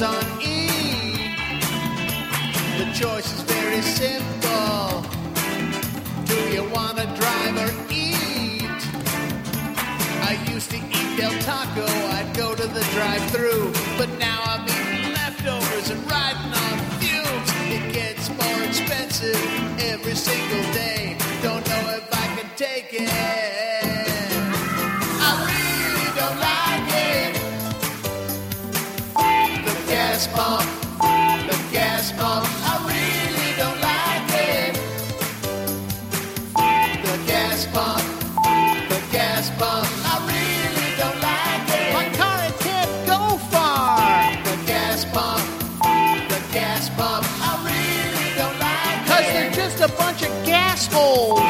was on E. The choice is very simple. Do you want to drive or eat? I used to eat Del Taco, I'd go to the drive-thru, but now I'm eating leftovers and riding on fumes. It gets more expensive every single day. Don't know if I can take it. I really don't like it. The gas pump, the gas pump. I really don't like it. The gas pump, the gas pump. I really don't like it. My car, it can't go far. The gas pump, the gas pump. I really don't like it. 'Cause they're just a bunch of gas holes.